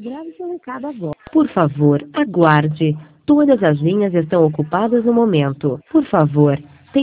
Grave seu recado agora. Por favor, aguarde. Todas as linhas estão ocupadas no momento. Por favor,